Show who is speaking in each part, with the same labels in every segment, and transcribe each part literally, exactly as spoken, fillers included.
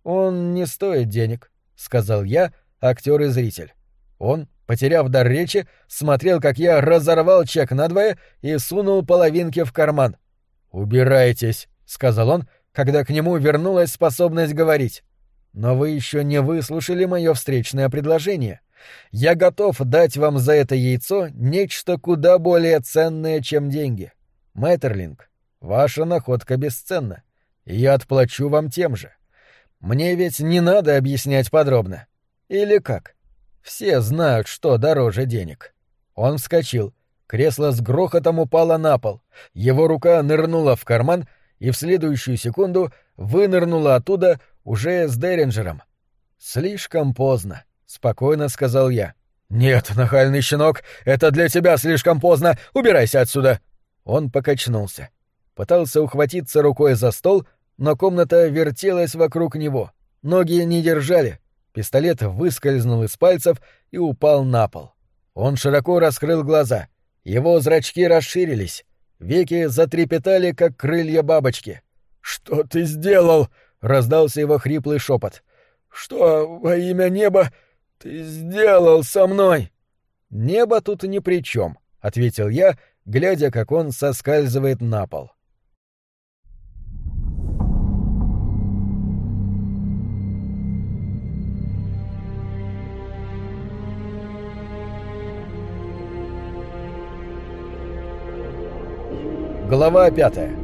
Speaker 1: «Он не стоит денег», — сказал я, актер и зритель. Он, потеряв дар речи, смотрел, как я разорвал чек надвое и сунул половинки в карман. «Убирайтесь», — сказал он, когда к нему вернулась способность говорить. «Но вы еще не выслушали мое встречное предложение. Я готов дать вам за это яйцо нечто куда более ценное, чем деньги. Мэттерлинг, ваша находка бесценна, и я отплачу вам тем же. Мне ведь не надо объяснять подробно. Или как? Все знают, что дороже денег». Он вскочил. Кресло с грохотом упало на пол. Его рука нырнула в карман и в следующую секунду вынырнула оттуда уже с Деринджером. «Слишком поздно», — спокойно сказал я. «Нет, нахальный щенок, это для тебя слишком поздно. Убирайся отсюда!» Он покачнулся. Пытался ухватиться рукой за стол, но комната вертелась вокруг него. Ноги не держали. Пистолет выскользнул из пальцев и упал на пол. Он широко раскрыл глаза. Его зрачки расширились. Веки затрепетали, как крылья бабочки. «Что ты сделал?» — раздался его хриплый шепот. «Что во имя неба ты сделал со мной?» «Небо тут ни при чем», — ответил я, глядя, как он соскальзывает на пол. Глава пятая.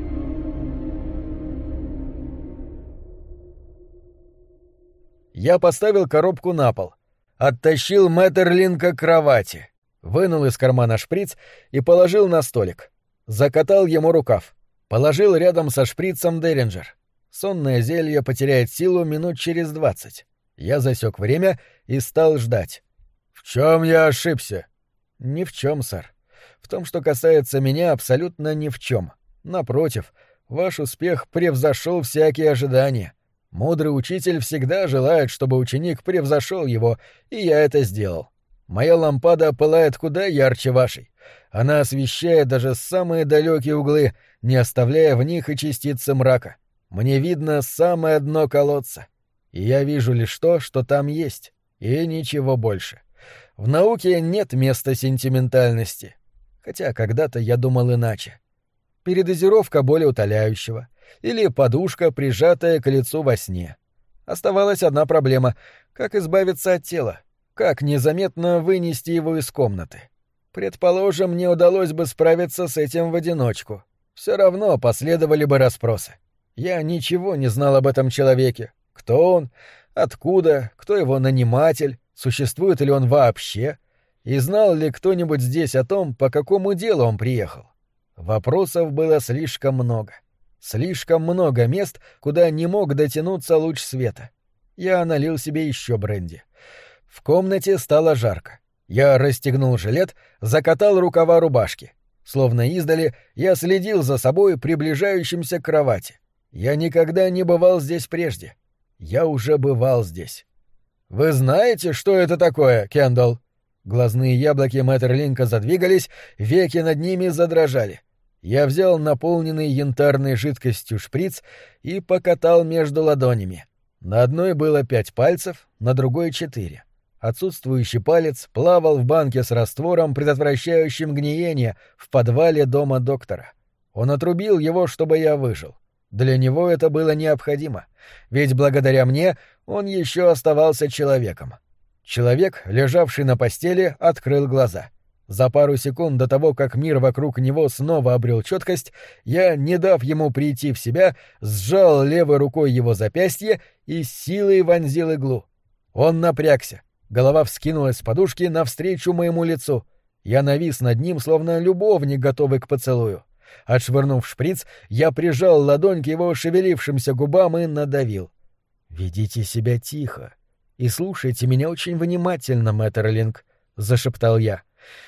Speaker 1: Я поставил коробку на пол, оттащил Мэттерлинга к кровати, вынул из кармана шприц и положил на столик. Закатал ему рукав. Положил рядом со шприцем Деринджер. Сонное зелье потеряет силу минут через двадцать. Я засек время и стал ждать. «В чем я ошибся?» «Ни в чем, сэр. В том, что касается меня, абсолютно ни в чем. Напротив, ваш успех превзошел всякие ожидания. Мудрый учитель всегда желает, чтобы ученик превзошел его, и я это сделал. Моя лампада пылает куда ярче вашей. Она освещает даже самые далекие углы, не оставляя в них и частицы мрака. Мне видно самое дно колодца. И я вижу лишь то, что там есть, и ничего больше. В науке нет места сентиментальности. Хотя когда-то я думал иначе. Передозировка болеутоляющего или подушка, прижатая к лицу во сне. Оставалась одна проблема — как избавиться от тела, как незаметно вынести его из комнаты. Предположим, мне удалось бы справиться с этим в одиночку. Все равно последовали бы расспросы. Я ничего не знал об этом человеке. Кто он? Откуда? Кто его наниматель? Существует ли он вообще? И знал ли кто-нибудь здесь о том, по какому делу он приехал? Вопросов было слишком много. Слишком много мест, куда не мог дотянуться луч света. Я налил себе еще бренди. В комнате стало жарко. Я расстегнул жилет, закатал рукава рубашки. Словно издали, я следил за собой, приближающимся к кровати. Я никогда не бывал здесь прежде. Я уже бывал здесь. «Вы знаете, что это такое, Кендалл?» Глазные яблоки Мэттерлинга задвигались, веки над ними задрожали. Я взял наполненный янтарной жидкостью шприц и покатал между ладонями. На одной было пять пальцев, на другой — четыре. Отсутствующий палец плавал в банке с раствором, предотвращающим гниение, в подвале дома доктора. Он отрубил его, чтобы я выжил. Для него это было необходимо, ведь благодаря мне он еще оставался человеком. Человек, лежавший на постели, открыл глаза. За пару секунд до того, как мир вокруг него снова обрел четкость, я, не дав ему прийти в себя, сжал левой рукой его запястье и силой вонзил иглу. Он напрягся. Голова вскинулась с подушки навстречу моему лицу. Я навис над ним, словно любовник, готовый к поцелую. Отшвырнув шприц, я прижал ладонь к его шевелившимся губам и надавил. «Ведите себя тихо и слушайте меня очень внимательно, Мэттерлинг», — зашептал я.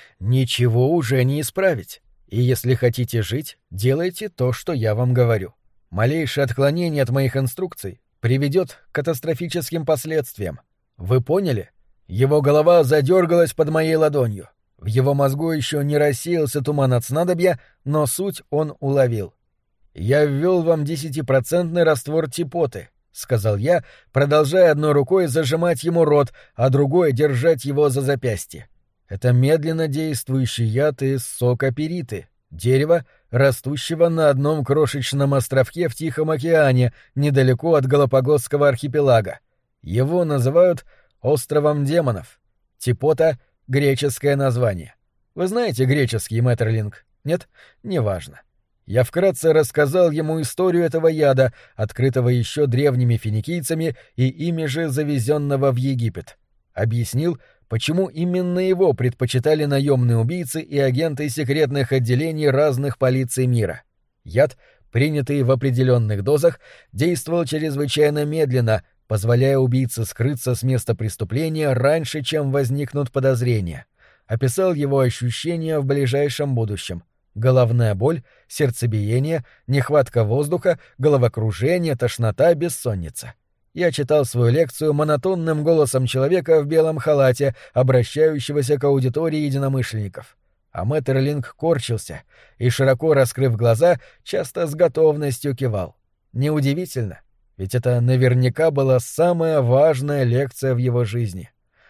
Speaker 1: «Ничего уже не исправить, и если хотите жить, делайте то, что я вам говорю. Малейшее отклонение от моих инструкций приведет к катастрофическим последствиям. Вы поняли?» Его голова задергалась под моей ладонью. В его мозгу еще не рассеялся туман от снадобья, но суть он уловил. «Я ввел вам десятипроцентный раствор типоты. — сказал я, продолжая одной рукой зажимать ему рот, а другой держать его за запястье. «Это медленно действующий яд из сока периты, дерева, растущего на одном крошечном островке в Тихом океане, недалеко от Галапагосского архипелага. Его называют «островом демонов». Типота — греческое название. Вы знаете греческий, Мэттерлинг? Нет? Неважно. Я вкратце рассказал ему историю этого яда, открытого еще древними финикийцами и ими же завезенного в Египет. Объяснил, почему именно его предпочитали наемные убийцы и агенты секретных отделений разных полиций мира. Яд, принятый в определенных дозах, действовал чрезвычайно медленно, позволяя убийце скрыться с места преступления раньше, чем возникнут подозрения. Описал его ощущения в ближайшем будущем. Головная боль, сердцебиение, нехватка воздуха, головокружение, тошнота, бессонница. Я читал свою лекцию монотонным голосом человека в белом халате, обращающегося к аудитории единомышленников. А Мэттерлинг корчился и, широко раскрыв глаза, часто с готовностью кивал. Неудивительно, ведь это наверняка была самая важная лекция в его жизни.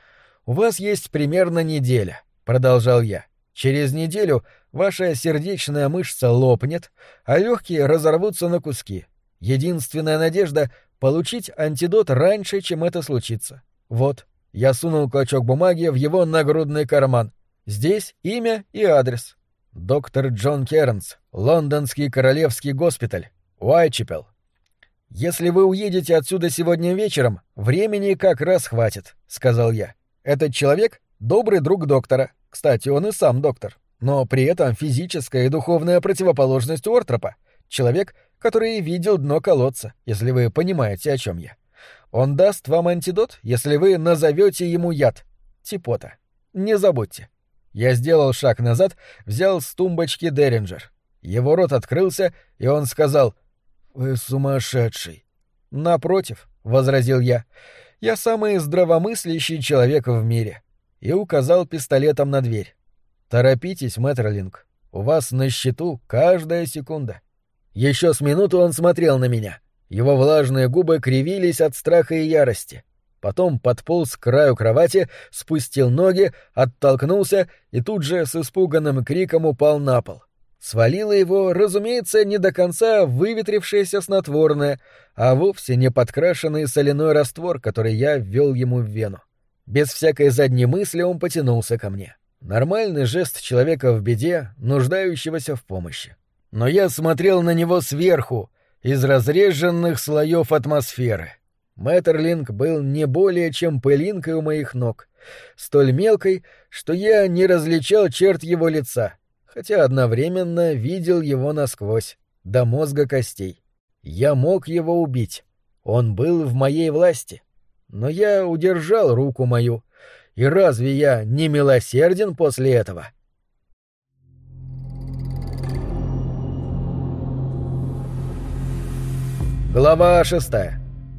Speaker 1: «У вас есть примерно неделя», — продолжал я. «Через неделю ваша сердечная мышца лопнет, а легкие разорвутся на куски. Единственная надежда — получить антидот раньше, чем это случится. Вот». Я сунул клочок бумаги в его нагрудный карман. Здесь имя и адрес. Доктор Джон Кернс, Лондонский королевский госпиталь, Уайтчепел. «Если вы уедете отсюда сегодня вечером, времени как раз хватит», — сказал я. «Этот человек — добрый друг доктора. Кстати, он и сам доктор. Но при этом физическая и духовная противоположность Уортропа. Человек, который видел дно колодца, если вы понимаете, о чем я. Он даст вам антидот, если вы назовете ему яд. Типота. Не забудьте». Я сделал шаг назад, взял с тумбочки Деринджер. Его рот открылся, и он сказал: «Вы сумасшедший». «Напротив», — возразил я, — «я самый здравомыслящий человек в мире», и указал пистолетом на дверь. «Торопитесь, Мэттерлинг, у вас на счету каждая секунда». Еще с минуту он смотрел на меня. Его влажные губы кривились от страха и ярости. Потом подполз к краю кровати, спустил ноги, оттолкнулся и тут же с испуганным криком упал на пол. Свалило его, разумеется, не до конца выветрившееся снотворное, а вовсе не подкрашенный соляной раствор, который я ввел ему в вену. Без всякой задней мысли он потянулся ко мне. Нормальный жест человека в беде, нуждающегося в помощи. Но я смотрел на него сверху, из разреженных слоев атмосферы. Мэттерлинг был не более чем пылинкой у моих ног, столь мелкой, что я не различал черт его лица, хотя одновременно видел его насквозь, до мозга костей. Я мог его убить. Он был в моей власти. Но я удержал руку мою. И разве я не милосерден после этого? Глава шестая.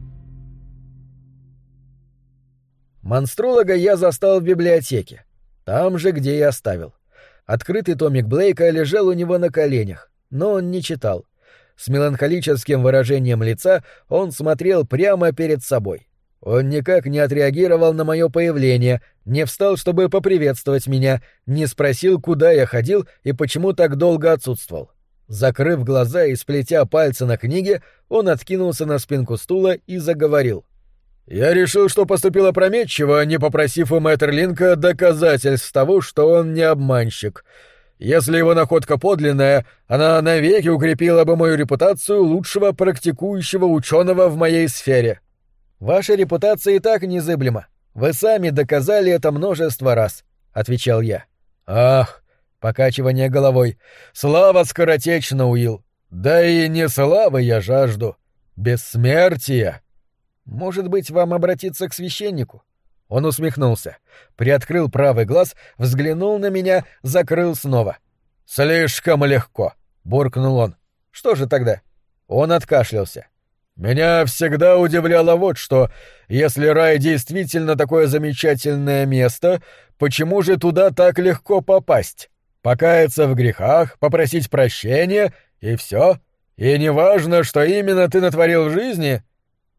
Speaker 1: Монстролога я застал в библиотеке, там же, где и оставил. Открытый томик Блейка лежал у него на коленях, но он не читал. С меланхолическим выражением лица он смотрел прямо перед собой. Он никак не отреагировал на мое появление, не встал, чтобы поприветствовать меня, не спросил, куда я ходил и почему так долго отсутствовал. Закрыв глаза и сплетя пальцы на книге, он откинулся на спинку стула и заговорил. «Я решил, что поступил опрометчиво, не попросив у Мэттерлинка доказательств того, что он не обманщик. Если его находка подлинная, она навеки укрепила бы мою репутацию лучшего практикующего ученого в моей сфере». «Ваша репутация и так незыблема. Вы сами доказали это множество раз», — отвечал я. «Ах!» — покачивание головой. «Слава скоротечна, Уилл. Да и не славы я жажду. Бессмертия». «Может быть, вам обратиться к священнику?» Он усмехнулся, приоткрыл правый глаз, взглянул на меня, закрыл снова. «Слишком легко», — буркнул он. «Что же тогда?» Он откашлялся. «Меня всегда удивляло вот что. Если рай действительно такое замечательное место, почему же туда так легко попасть? Покаяться в грехах, попросить прощения — и все? И не важно, что именно ты натворил в жизни?»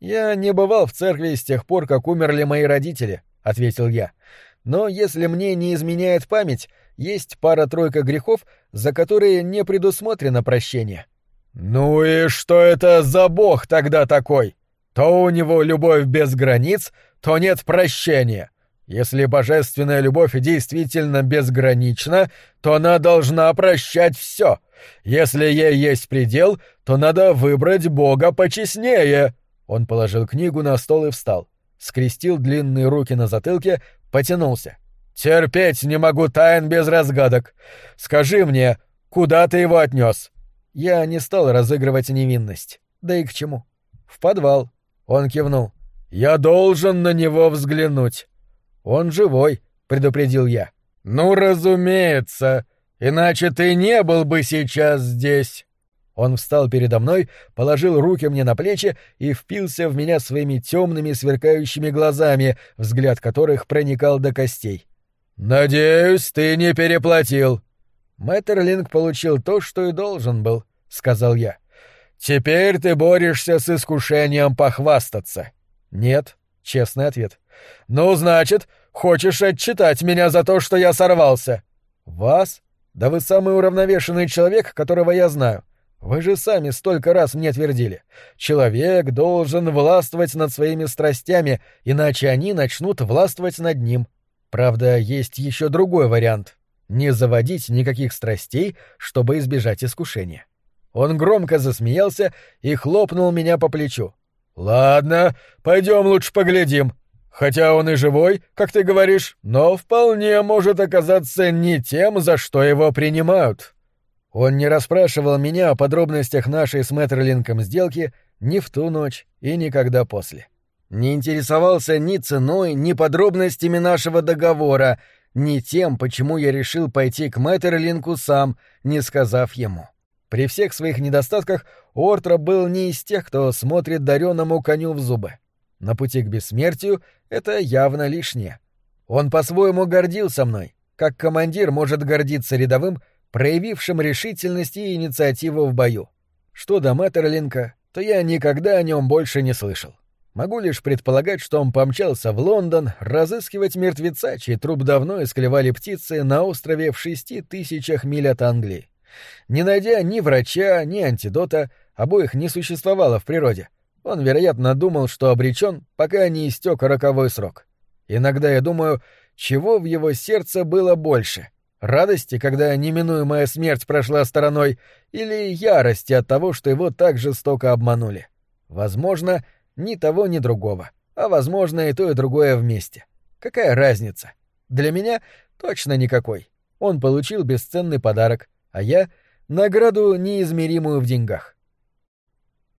Speaker 1: «Я не бывал в церкви с тех пор, как умерли мои родители», — ответил я. «Но если мне не изменяет память, есть пара-тройка грехов, за которые не предусмотрено прощение». «Ну и что это за бог тогда такой? То у него любовь без границ, то нет прощения. Если божественная любовь действительно безгранична, то она должна прощать все. Если ей есть предел, то надо выбрать бога почестнее». Он положил книгу на стол и встал, скрестил длинные руки на затылке, потянулся. «Терпеть не могу тайн без разгадок. Скажи мне, куда ты его отнес?» Я не стал разыгрывать невинность. Да и к чему? «В подвал». Он кивнул. «Я должен на него взглянуть». «Он живой», — предупредил я. «Ну, разумеется, иначе ты не был бы сейчас здесь». Он встал передо мной, положил руки мне на плечи и впился в меня своими темными сверкающими глазами, взгляд которых проникал до костей. «Надеюсь, ты не переплатил». «Мэттерлинг получил то, что и должен был», — сказал я. «Теперь ты борешься с искушением похвастаться». «Нет», — честный ответ. «Ну, значит, хочешь отчитать меня за то, что я сорвался?» «Вас? Да вы самый уравновешенный человек, которого я знаю. Вы же сами столько раз мне твердили. Человек должен властвовать над своими страстями, иначе они начнут властвовать над ним. Правда, есть еще другой вариант — не заводить никаких страстей, чтобы избежать искушения». Он громко засмеялся и хлопнул меня по плечу. «Ладно, пойдем лучше поглядим. Хотя он и живой, как ты говоришь, но вполне может оказаться не тем, за что его принимают». Он не расспрашивал меня о подробностях нашей с Мэттерлинком сделки ни в ту ночь и никогда после. Не интересовался ни ценой, ни подробностями нашего договора, ни тем, почему я решил пойти к Мэттерлинку сам, не сказав ему. При всех своих недостатках Уортроп был не из тех, кто смотрит дареному коню в зубы. На пути к бессмертию это явно лишнее. Он по-своему гордился мной, как командир может гордиться рядовым, проявившим решительность и инициативу в бою. Что до Мэттерлинка, то я никогда о нем больше не слышал. Могу лишь предполагать, что он помчался в Лондон разыскивать мертвеца, чей труп давно исклевали птицы на острове в шести тысячах миль от Англии. Не найдя ни врача, ни антидота, обоих не существовало в природе. Он, вероятно, думал, что обречен, пока не истек роковой срок. Иногда я думаю, чего в его сердце было больше — радости, когда неминуемая смерть прошла стороной, или ярости от того, что его так жестоко обманули. Возможно, ни того, ни другого, а возможно и то, и другое вместе. Какая разница? Для меня точно никакой. Он получил бесценный подарок, а я — награду, неизмеримую в деньгах.